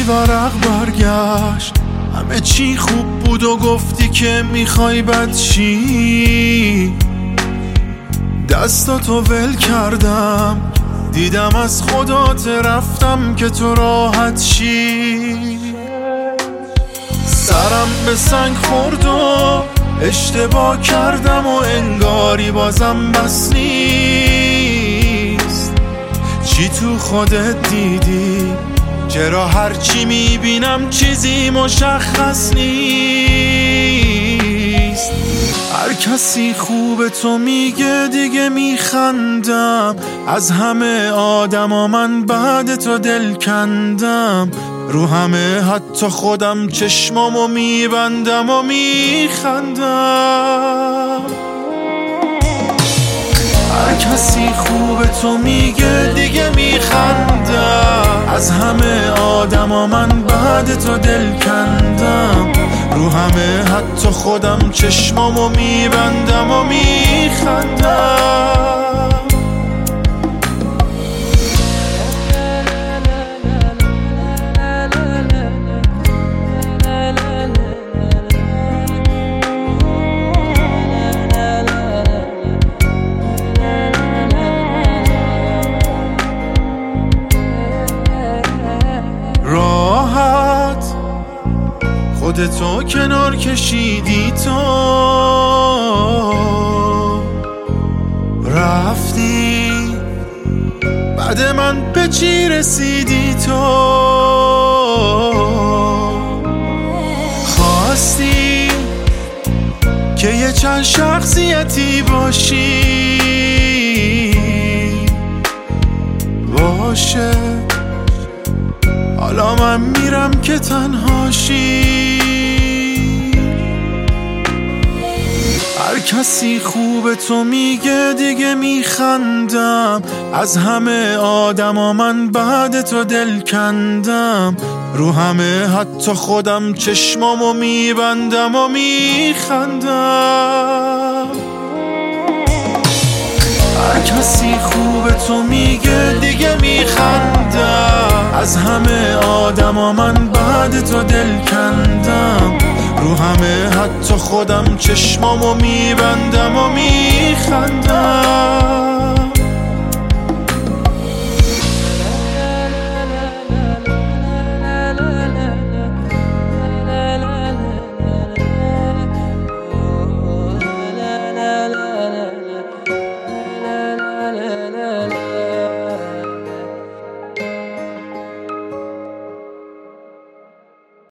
ورق برگشت، همه چی خوب بود و گفتی که میخوای بد چی. دستاتو ول کردم، دیدم از خدات رفتم که تو راحت شی. سرم به سنگ خورد و اشتباه کردم و انگاری بازم بس نیست. چی تو خودت دیدی؟ چرا هرچی میبینم چیزی مشخص نیست؟ هر کسی خوب تو میگه دیگه میخندم، از همه آدما من بعد تو دل کندم. رو همه حتی خودم چشمامو میبندم و میخندم. هر کسی خوب تو میگه دیگه میخندم، از همه آدما من بعد تو دل کندم. رو همه حتی خودم چشمامو میبندم و میخندم. خودتو کنار کشیدی، تو رفتی، بعد من به چی رسیدی؟ تو خواستی که یه چند شخصیتی باشی، باشه حالا من میرم که تنهاشی. هر کسی خوب تو میگه دیگه میخندم، از همه آدما من بعد تو دل کندم. رو همه حتی خودم چشمامو میبندم و میخندم. هر کسی خوب تو میگه دیگه میخندم، از همه آدما من بعد تو دل کندم. رو همه حتی خودم چشمامو میبندم و میخندم.